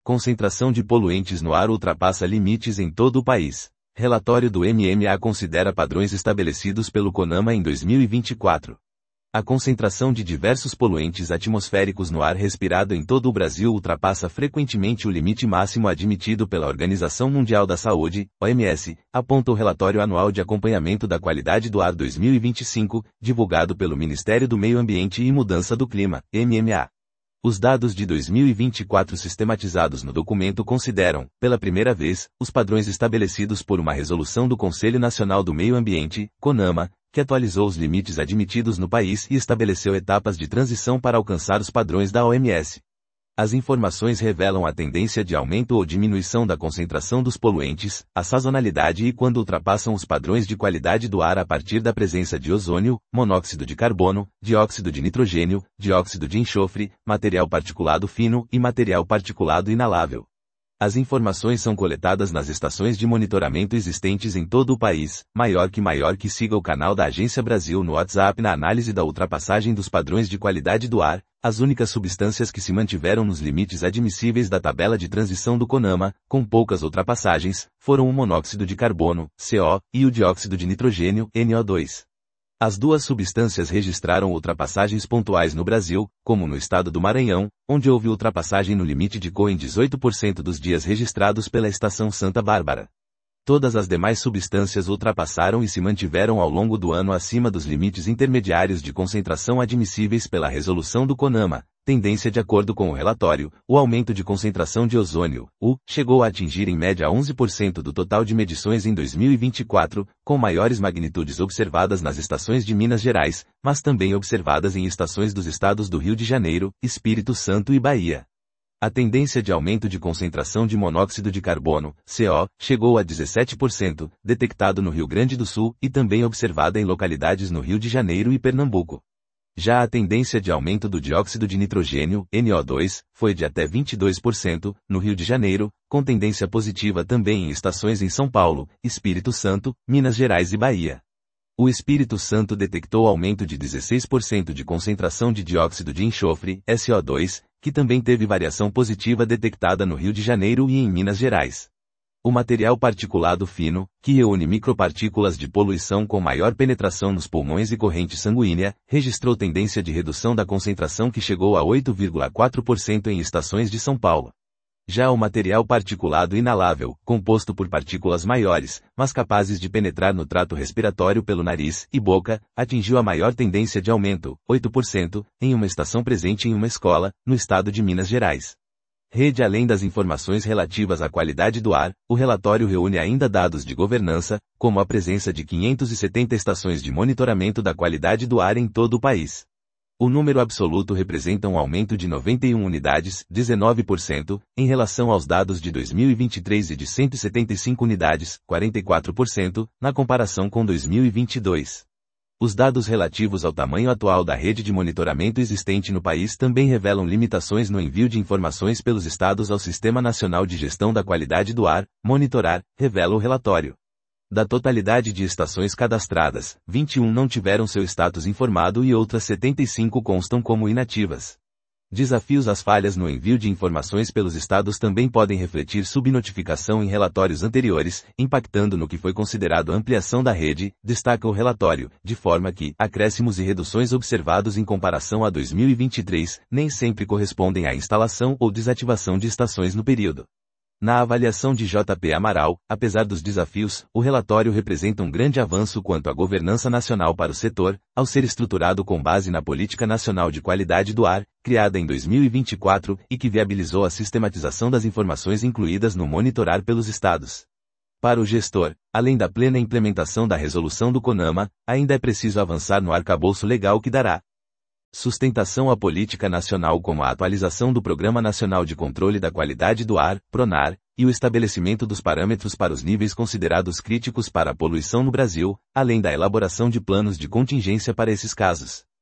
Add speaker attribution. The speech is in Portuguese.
Speaker 1: Concentração de poluentes no ar ultrapassa limites em todo o país. Relatório do MMA considera padrões estabelecidos pelo CONAMA em 2024. A concentração de diversos poluentes atmosféricos no ar respirado em todo o Brasil ultrapassa frequentemente o limite máximo admitido pela Organização Mundial da Saúde, OMS, aponta o Relatório Anual de Acompanhamento da Qualidade do Ar 2025, divulgado pelo Ministério do Meio Ambiente e Mudança do Clima, MMA. Os dados de 2024 sistematizados no documento consideram, pela primeira vez, os padrões estabelecidos por uma resolução do Conselho Nacional do Meio Ambiente, CONAMA, que atualizou os limites admitidos no país e estabeleceu etapas de transição para alcançar os padrões da OMS. As informações revelam a tendência de aumento ou diminuição da concentração dos poluentes, a sazonalidade e quando ultrapassam os padrões de qualidade do ar a partir da presença de ozônio, monóxido de carbono, dióxido de nitrogênio, dióxido de enxofre, material particulado fino e material particulado inalável. As informações são coletadas nas estações de monitoramento existentes em todo o país. Maior que siga o canal da Agência Brasil no WhatsApp na análise da ultrapassagem dos padrões de qualidade do ar. As únicas substâncias que se mantiveram nos limites admissíveis da tabela de transição do CONAMA, com poucas ultrapassagens, foram o monóxido de carbono, CO, e o dióxido de nitrogênio, NO2. As duas substâncias registraram ultrapassagens pontuais no Brasil, como no estado do Maranhão, onde houve ultrapassagem no limite de CO em 18% dos dias registrados pela estação Santa Bárbara. Todas as demais substâncias ultrapassaram e se mantiveram ao longo do ano acima dos limites intermediários de concentração admissíveis pela resolução do CONAMA. Tendência de acordo com o relatório, o aumento de concentração de ozônio, chegou a atingir em média 11% do total de medições em 2024, com maiores magnitudes observadas nas estações de Minas Gerais, mas também observadas em estações dos estados do Rio de Janeiro, Espírito Santo e Bahia. A tendência de aumento de concentração de monóxido de carbono, CO, chegou a 17%, detectado no Rio Grande do Sul e também observada em localidades no Rio de Janeiro e Pernambuco. Já a tendência de aumento do dióxido de nitrogênio, NO2, foi de até 22%, no Rio de Janeiro, com tendência positiva também em estações em São Paulo, Espírito Santo, Minas Gerais e Bahia. O Espírito Santo detectou aumento de 16% de concentração de dióxido de enxofre, SO2, que também teve variação positiva detectada no Rio de Janeiro e em Minas Gerais. O material particulado fino, que reúne micropartículas de poluição com maior penetração nos pulmões e corrente sanguínea, registrou tendência de redução da concentração que chegou a 8,4% em estações de São Paulo. Já o material particulado inalável, composto por partículas maiores, mas capazes de penetrar no trato respiratório pelo nariz e boca, atingiu a maior tendência de aumento, 8%, em uma estação presente em uma escola, no estado de Minas Gerais. Além das informações relativas à qualidade do ar, o relatório reúne ainda dados de governança, como a presença de 570 estações de monitoramento da qualidade do ar em todo o país. O número absoluto representa um aumento de 91 unidades, 19%, em relação aos dados de 2023 e de 175 unidades, 44%, na comparação com 2022. Os dados relativos ao tamanho atual da rede de monitoramento existente no país também revelam limitações no envio de informações pelos estados ao Sistema Nacional de Gestão da Qualidade do Ar, Monitorar, revela o relatório. Da totalidade de estações cadastradas, 21 não tiveram seu status informado e outras 75 constam como inativas. Desafios às falhas no envio de informações pelos estados também podem refletir subnotificação em relatórios anteriores, impactando no que foi considerado ampliação da rede, destaca o relatório, de forma que acréscimos e reduções observados em comparação a 2023 nem sempre correspondem à instalação ou desativação de estações no período. Na avaliação de JP Amaral, apesar dos desafios, o relatório representa um grande avanço quanto à governança nacional para o setor, ao ser estruturado com base na Política Nacional de Qualidade do Ar, criada em 2024, e que viabilizou a sistematização das informações incluídas no monitorar pelos estados. Para o gestor, além da plena implementação da resolução do CONAMA, ainda é preciso avançar no arcabouço legal que dará sustentação à política nacional, como a atualização do Programa Nacional de Controle da Qualidade do Ar, PRONAR, e o estabelecimento dos parâmetros para os níveis considerados críticos para a poluição no Brasil, além da elaboração de planos de contingência para esses casos.